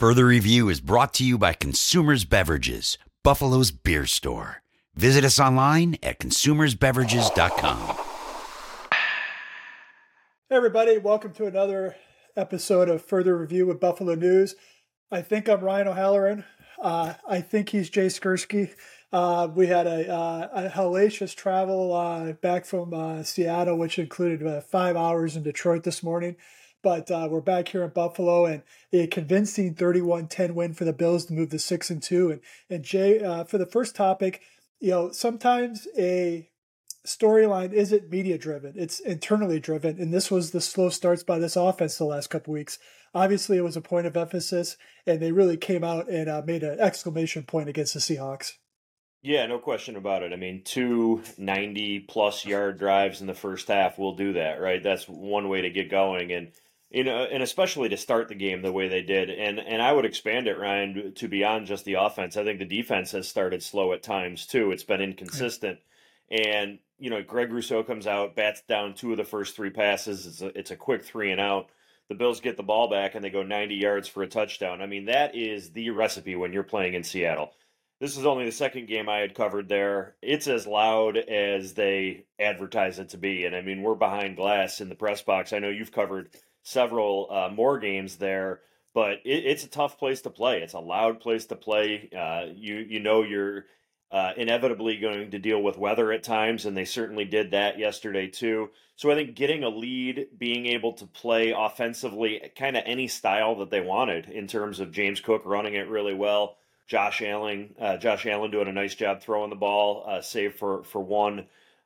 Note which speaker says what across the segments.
Speaker 1: Further Review is brought to you by Consumers Beverages, Buffalo's beer store. Visit us online at consumersbeverages.com.
Speaker 2: Hey everybody, welcome to another episode of Further Review with Buffalo News. I think I'm Ryan O'Halloran. I think he's Jay Skursky. We had a hellacious travel back from Seattle, which included 5 hours in Detroit this morning. But we're back here in Buffalo, and a convincing 31-10 win for the Bills to move to 6-2. And Jay, for the first topic, sometimes a storyline isn't media driven, it's internally driven, and this was the slow starts by this offense the last couple weeks. Obviously it was a point of emphasis, and they really came out and made an exclamation point against the Seahawks.
Speaker 3: Yeah, no question about it. I mean, 2 90-plus yard drives in the first half will do that, right? That's one way to get going, and and especially to start the game the way they did. And I would expand it, Ryan, to beyond just the offense. I think the defense has started slow at times too. It's been inconsistent. And, Greg Rousseau comes out, bats down 2 of the first 3 passes. It's a quick 3 and out. The Bills get the ball back and they go 90 yards for a touchdown. I mean, that is the recipe when you're playing in Seattle. This is only the second game I had covered there. It's as loud as they advertise it to be. And I mean, we're behind glass in the press box. I know you've covered several more games there, but it's a tough place to play. It's a loud place to play. You're inevitably going to deal with weather at times, and they certainly did that yesterday too. So I think getting a lead, being able to play offensively kind of any style that they wanted in terms of James Cook running it really well, Josh Allen doing a nice job throwing the ball, save for one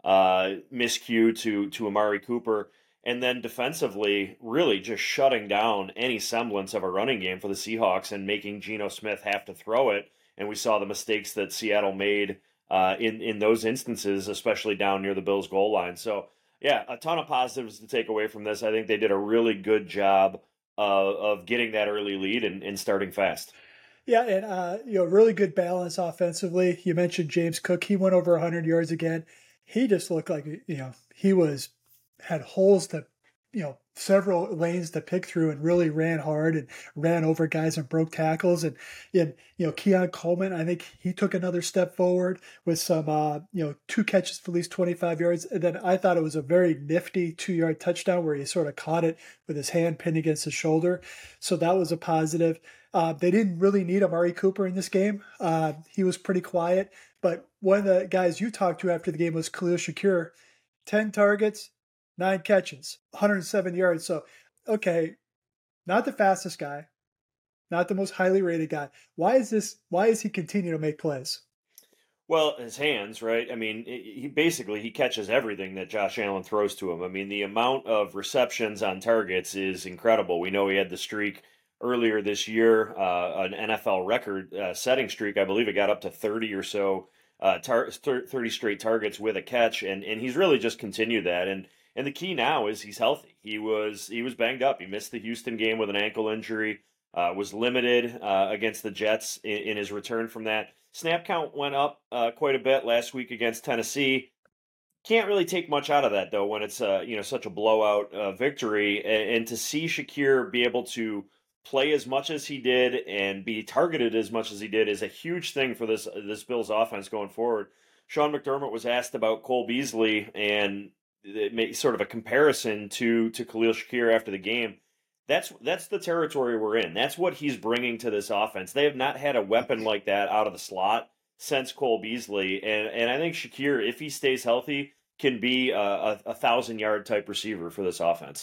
Speaker 3: miscue to Amari Cooper, and then defensively really just shutting down any semblance of a running game for the Seahawks and making Geno Smith have to throw it. And we saw the mistakes that Seattle made in those instances, especially down near the Bills' goal line. So, yeah, a ton of positives to take away from this. I think they did a really good job of getting that early lead and starting fast.
Speaker 2: Yeah, and really good balance offensively. You mentioned James Cook. He went over 100 yards again. He just looked like he had holes to several lanes to pick through, and really ran hard and ran over guys and broke tackles. And Keon Coleman, I think he took another step forward with some 2 catches for at least 25 yards. And then I thought it was a very nifty 2-yard touchdown where he sort of caught it with his hand pinned against his shoulder. So that was a positive. They didn't really need Amari Cooper in this game. He was pretty quiet, but one of the guys you talked to after the game was Khalil Shakir. 10 targets, 9 catches, 107 yards. So, okay, not the fastest guy, not the most highly rated guy. Why is he continuing to make plays?
Speaker 3: Well, his hands, right? I mean, he catches everything that Josh Allen throws to him. I mean, the amount of receptions on targets is incredible. We know he had the streak earlier this year, an NFL record setting streak. I believe it got up to 30 or so, 30 straight targets with a catch, and he's really just continued that. And the key now is he's healthy. He was banged up. He missed the Houston game with an ankle injury, was limited against the Jets in his return from that. Snap count went up quite a bit last week against Tennessee. Can't really take much out of that, though, when it's such a blowout victory. And to see Shakir be able to play as much as he did and be targeted as much as he did is a huge thing for this Bills offense going forward. Sean McDermott was asked about Cole Beasley, and it made sort of a comparison to Khalil Shakir after the game. That's the territory we're in. That's what he's bringing to this offense. They have not had a weapon like that out of the slot since Cole Beasley, and I think Shakir, if he stays healthy, can be a 1,000-yard type receiver for this offense.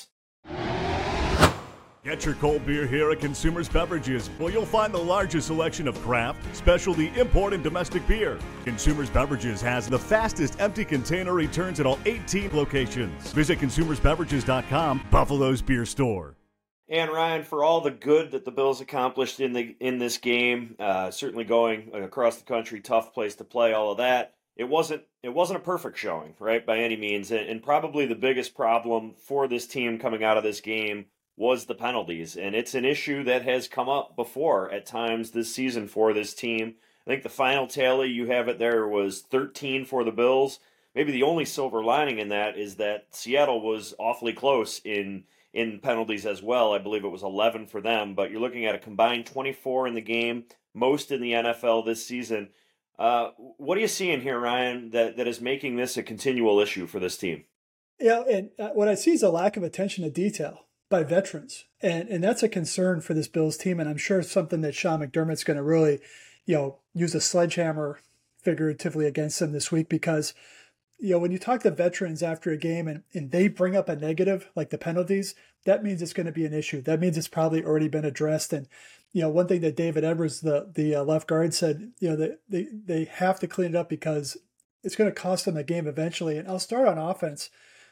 Speaker 4: Get your cold beer here at Consumers Beverages, where you'll find the largest selection of craft, specialty, import, and domestic beer. Consumers Beverages has the fastest empty container returns at all 18 locations. Visit consumersbeverages.com, Buffalo's beer store.
Speaker 3: And Ryan, for all the good that the Bills accomplished in this game, certainly going across the country, tough place to play, all of that, it wasn't a perfect showing, right, by any means. And probably the biggest problem for this team coming out of this game was the penalties. And it's an issue that has come up before at times this season for this team. I think the final tally, you have it there, was 13 for the Bills. Maybe the only silver lining in that is that Seattle was awfully close in in penalties as well. I believe it was 11 for them, but you're looking at a combined 24 in the game, most in the NFL this season. What are you seeing here, Ryan, that is making this a continual issue for this team?
Speaker 2: Yeah, and what I see is a lack of attention to detail by veterans, and that's a concern for this Bills team, and I'm sure something that Sean McDermott's going to really, use a sledgehammer figuratively against them this week, because when you talk to veterans after a game and they bring up a negative, like the penalties, that means it's going to be an issue. That means it's probably already been addressed. And, one thing that David Edwards, the left guard, said, that they have to clean it up because it's going to cost them the game eventually. And I'll start on offense.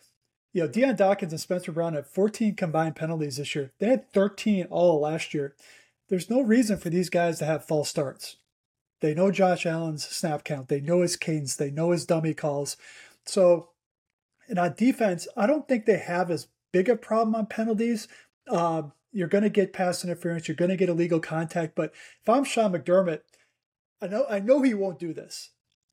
Speaker 2: Deion Dawkins and Spencer Brown had 14 combined penalties this year. They had 13 all last year. There's no reason for these guys to have false starts. They know Josh Allen's snap count. They know his cadence. They know his dummy calls. So, and on defense, I don't think they have as big a problem on penalties. You're going to get pass interference. You're going to get illegal contact. But if I'm Sean McDermott, I know he won't do this.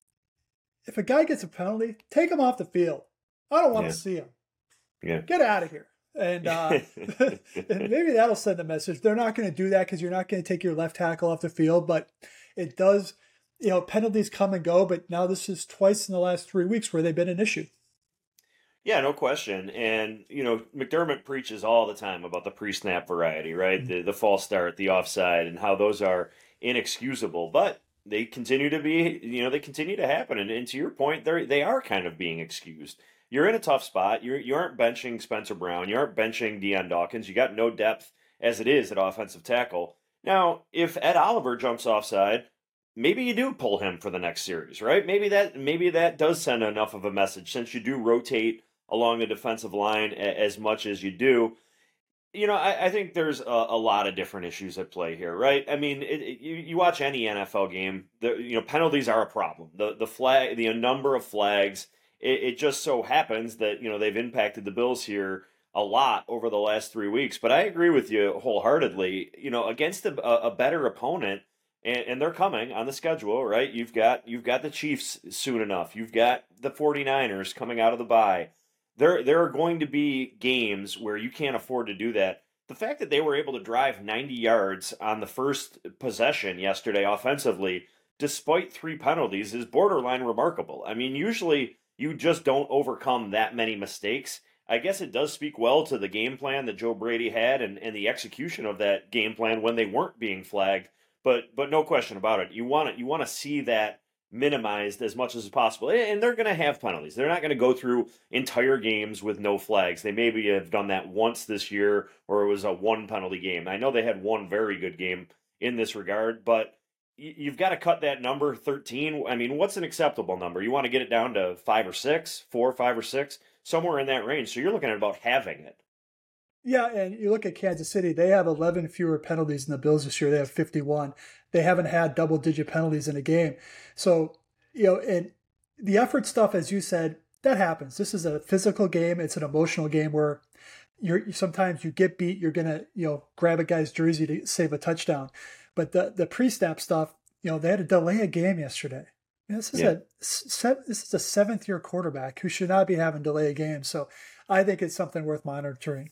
Speaker 2: If a guy gets a penalty, take him off the field. I don't want to see him.
Speaker 3: Yeah.
Speaker 2: Get out of here. And, and maybe that'll send a message. They're not going to do that because you're not going to take your left tackle off the field. But it does, penalties come and go. But now this is twice in the last 3 weeks where they've been an issue.
Speaker 3: Yeah, no question. And, McDermott preaches all the time about the pre-snap variety, right? Mm-hmm. The false start, the offside, and how those are inexcusable. But they continue to be, they continue to happen. And to your point, they are kind of being excused. You're in a tough spot. You aren't benching Spencer Brown. You aren't benching Deion Dawkins. You got no depth as it is at offensive tackle. Now, if Ed Oliver jumps offside, maybe you do pull him for the next series, right? Maybe that does send enough of a message, since you do rotate along the defensive line as much as you do. I think there's a lot of different issues at play here, right? I mean, you watch any NFL game, penalties are a problem. The number of flags. It just so happens that, they've impacted the Bills here a lot over the last 3 weeks. But I agree with you wholeheartedly. Against a better opponent, and they're coming on the schedule, right? You've got the Chiefs soon enough. You've got the 49ers coming out of the bye. There are going to be games where you can't afford to do that. The fact that they were able to drive 90 yards on the first possession yesterday offensively, despite 3 penalties, is borderline remarkable. I mean, usually you just don't overcome that many mistakes. I guess it does speak well to the game plan that Joe Brady had and the execution of that game plan when they weren't being flagged. But no question about it. You want to see that minimized as much as possible. And they're going to have penalties. They're not going to go through entire games with no flags. They maybe have done that once this year, or it was a 1 penalty game. I know they had one very good game in this regard, but you've got to cut that number 13. I mean, what's an acceptable number? You want to get it down to 5 or 6, 4, 5 or 6, somewhere in that range. So you're looking at about halving it.
Speaker 2: Yeah, and you look at Kansas City, they have 11 fewer penalties than the Bills this year. They have 51. They haven't had double-digit penalties in a game. So, and the effort stuff, as you said, that happens. This is a physical game. It's an emotional game where sometimes you get beat. You're going to, grab a guy's jersey to save a touchdown. But the pre-snap stuff, they had to delay a game yesterday. This is a 7th-year quarterback who should not be having to delay a game. So I think it's something worth monitoring.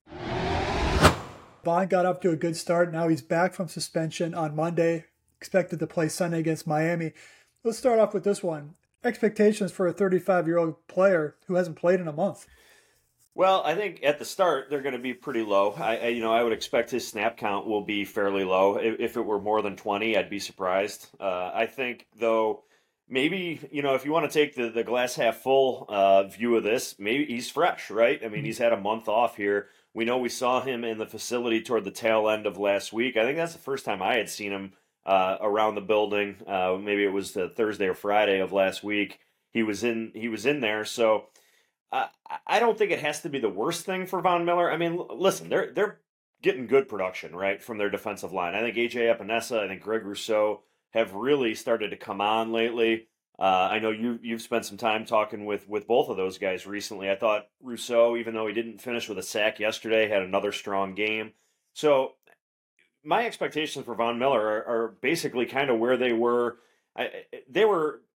Speaker 2: Vaughn got up to a good start. Now he's back from suspension on Monday, expected to play Sunday against Miami. Let's start off with this one. Expectations for a 35-year-old player who hasn't played in a month.
Speaker 3: Well, I think at the start they're going to be pretty low. I would expect his snap count will be fairly low. If it were more than 20, I'd be surprised. I think, though, maybe, if you want to take the glass half full view of this, maybe he's fresh, right? I mean, he's had a month off here. We know we saw him in the facility toward the tail end of last week. I think that's the first time I had seen him around the building. Maybe it was the Thursday or Friday of last week. He was in there. So I don't think it has to be the worst thing for Von Miller. I mean, listen, they're getting good production, right, from their defensive line. I think A.J. Epinesa, I think Greg Rousseau have really started to come on lately. I know you've spent some time talking with both of those guys recently. I thought Rousseau, even though he didn't finish with a sack yesterday, had another strong game. So my expectations for Von Miller are basically kind of where they were. They were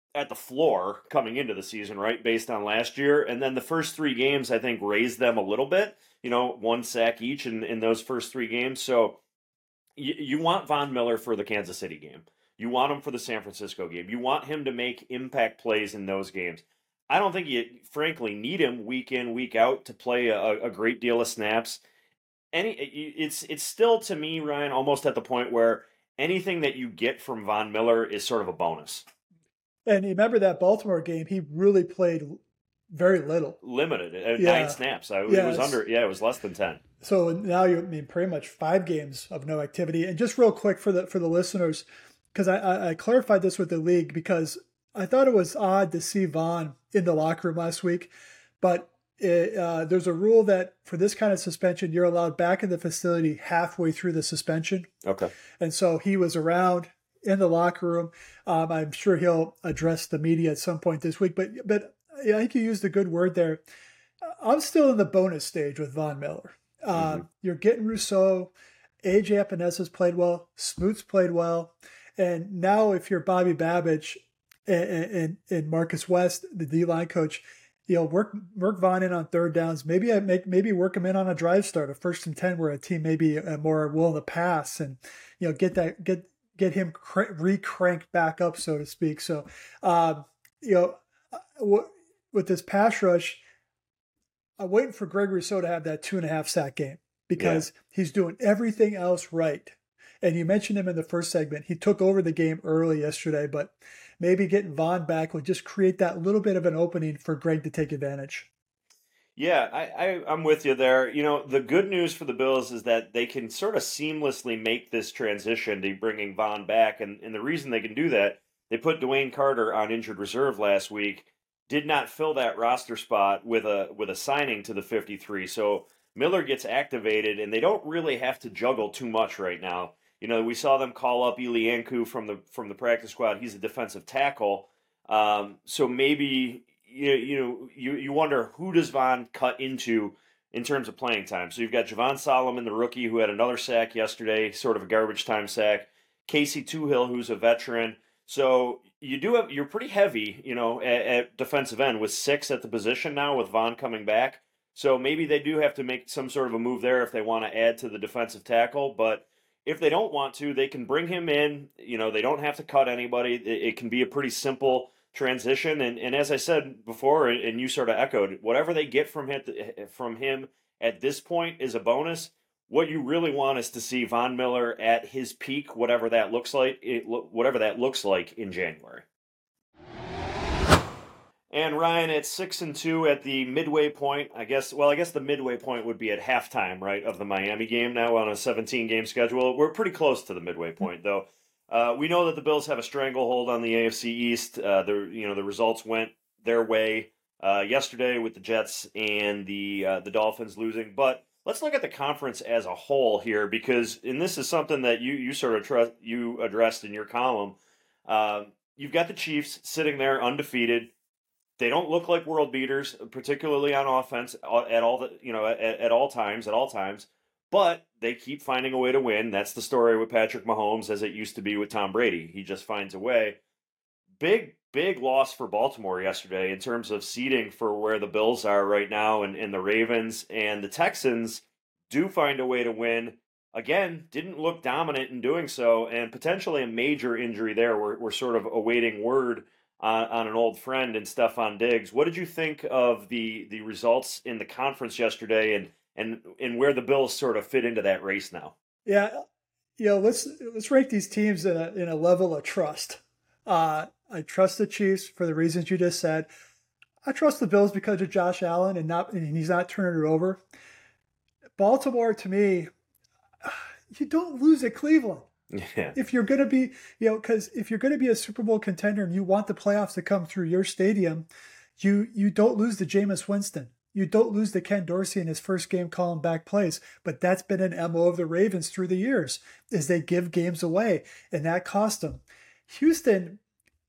Speaker 3: at the floor coming into the season, right, based on last year. And then the first 3 games, I think, raised them a little bit, 1 sack each in those first 3 games. So you want Von Miller for the Kansas City game. You want him for the San Francisco game. You want him to make impact plays in those games. I don't think you, frankly, need him week in, week out to play a great deal of snaps. It's still, to me, Ryan, almost at the point where anything that you get from Von Miller is sort of a bonus.
Speaker 2: And you remember that Baltimore game, he really played very little.
Speaker 3: Limited, 9 snaps. It was less than 10.
Speaker 2: So now pretty much 5 games of no activity. And just real quick for the listeners, because I clarified this with the league because I thought it was odd to see Von in the locker room last week, but there's a rule that for this kind of suspension, you're allowed back in the facility halfway through the suspension.
Speaker 3: Okay.
Speaker 2: And so he was around in the locker room. I'm sure he'll address the media at some point this week, but I think you used a good word there. I'm still in the bonus stage with Von Miller. You're getting Rousseau, AJ Epenesa's played well, Smoot's played well, and now if you're Bobby Babbage and Marcus West, the D-line coach, work Von in on third downs. Maybe work him in on a drive start, a 1st and 10, where a team may be more willing to pass, and get him re-cranked back up, so to speak. So, with this pass rush, I'm waiting for Greg Rousseau to have that 2.5 sack game because he's doing everything else right. And you mentioned him in the first segment. He took over the game early yesterday, but maybe getting Von back will just create that little bit of an opening for Greg to take advantage.
Speaker 3: Yeah, I'm with you there. The good news for the Bills is that they can sort of seamlessly make this transition to bringing Von back. And the reason they can do that, they put Dwayne Carter on injured reserve last week, did not fill that roster spot with a signing to the 53. So Miller gets activated, and they don't really have to juggle too much right now. We saw them call up Eli Anku from the practice squad. He's a defensive tackle. So maybe you wonder who does Von cut into in terms of playing time. So you've got Javon Solomon, the rookie, who had another sack yesterday, sort of a garbage time sack. Casey Toohill, who's a veteran. So you're pretty heavy, at defensive end with 6 at the position now with Von coming back. So maybe they do have to make some sort of a move there if they want to add to the defensive tackle. But if they don't want to, they can bring him in. They don't have to cut anybody. It can be a pretty simple transition. And as I said before, and you sort of echoed, whatever they get from him at this point is a bonus. What you really want is to see Von Miller at his peak, whatever that looks like in January. And Ryan, at 6-2 at the midway point, I guess the midway point would be at halftime, right, of the Miami game now on a 17-game schedule. We're pretty close to the midway point, though. We know that the Bills have a stranglehold on the AFC East. The results went their way yesterday with the Jets and the Dolphins losing. But let's look at the conference as a whole here, because, and this is something that you addressed in your column. You've got the Chiefs sitting there undefeated. They don't look like world beaters, particularly on offense at all times. But they keep finding a way to win. That's the story with Patrick Mahomes, as it used to be with Tom Brady. He just finds a way. Big loss for Baltimore yesterday in terms of seeding for where the Bills are right now, and the Ravens and the Texans do find a way to win. Again, didn't look dominant in doing so, and potentially a major injury there. We're sort of awaiting word on an old friend in Stephon Diggs. What did you think of the results in the conference yesterday, and where the Bills sort of fit into that race now?
Speaker 2: Yeah, let's rank these teams in a level of trust. I trust the Chiefs for the reasons you just said. I trust the Bills because of Josh Allen and he's not turning it over. Baltimore, to me, you don't lose at Cleveland.
Speaker 3: Yeah.
Speaker 2: If you're going to be, because if you're going to be a Super Bowl contender and you want the playoffs to come through your stadium, you don't lose to Jameis Winston. You don't lose to Ken Dorsey in his first game calling back plays. But that's been an MO of the Ravens through the years, is they give games away, and that cost them. Houston,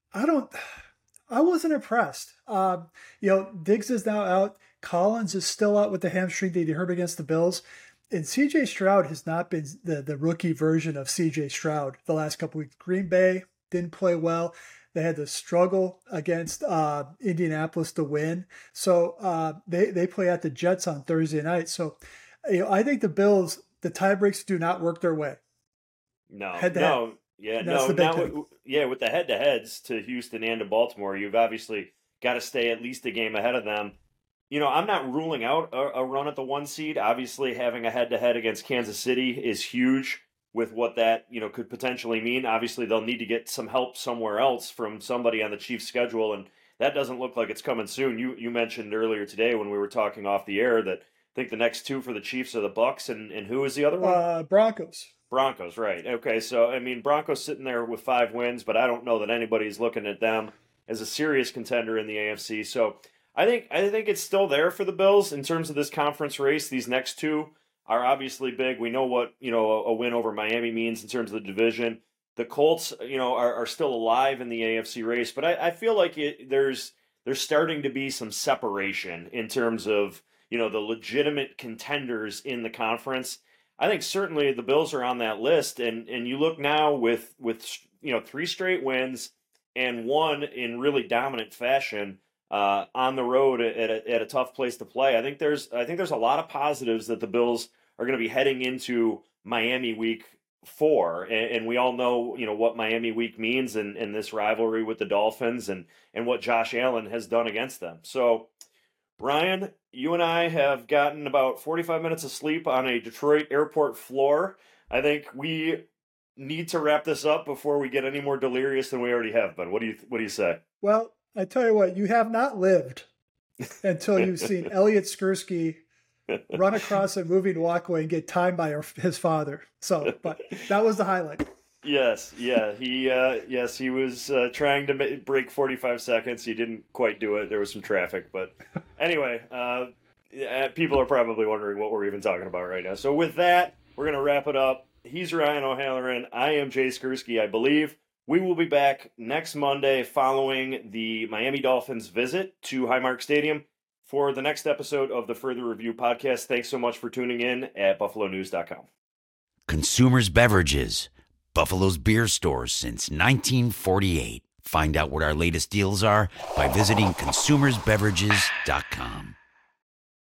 Speaker 2: I wasn't impressed. Diggs is now out. Collins is still out with the hamstring that he hurt against the Bills. And C.J. Stroud has not been the rookie version of C.J. Stroud the last couple weeks. Green Bay didn't play well. They had to struggle against Indianapolis to win. So they play at the Jets on Thursday night. So I think the Bills, the tie breaks do not work their way.
Speaker 3: No,
Speaker 2: Head-to-head.
Speaker 3: Yeah,
Speaker 2: That's
Speaker 3: with the head-to-heads to Houston and to Baltimore, you've obviously got to stay at least a game ahead of them. I'm not ruling out a run at the 1 seed. Obviously, having a head-to-head against Kansas City is huge with what that, could potentially mean. Obviously, they'll need to get some help somewhere else from somebody on the Chiefs' schedule, and that doesn't look like it's coming soon. You mentioned earlier today when we were talking off the air that I think the next 2 for the Chiefs are the Bucs, and who is the other one? Broncos, right. Okay, so, Broncos sitting there with 5 wins, but I don't know that anybody's looking at them as a serious contender in the AFC. So I think it's still there for the Bills in terms of this conference race. These next 2 are obviously big. We know what, a win over Miami means in terms of the division. The Colts, are still alive in the AFC race, but I feel like there's starting to be some separation in terms of, the legitimate contenders in the conference. I think certainly the Bills are on that list, and you look now with 3 straight wins and 1 in really dominant fashion on the road at a tough place to play. I think there's a lot of positives that the Bills are going to be heading into Miami Week 4, and we all know what Miami Week means in this rivalry with the Dolphins and what Josh Allen has done against them. So, Brian, you and I have gotten about 45 minutes of sleep on a Detroit airport floor. I think we need to wrap this up before we get any more delirious than we already have been. What do you say?
Speaker 2: Well, I tell you what, you have not lived until you've seen Elliot Skursky run across a moving walkway and get timed by his father. So, but that was the highlight.
Speaker 3: Yes, yeah, he was trying to break 45 seconds. He didn't quite do it. There was some traffic, but anyway, people are probably wondering what we're even talking about right now. So with that, we're going to wrap it up. He's Ryan O'Halloran. I am Jay Skursky, I believe. We will be back next Monday following the Miami Dolphins visit to Highmark Stadium for the next episode of the Further Review podcast. Thanks so much for tuning in at BuffaloNews.com.
Speaker 1: Consumers Beverages, Buffalo's beer stores since 1948. Find out what our latest deals are by visiting consumersbeverages.com.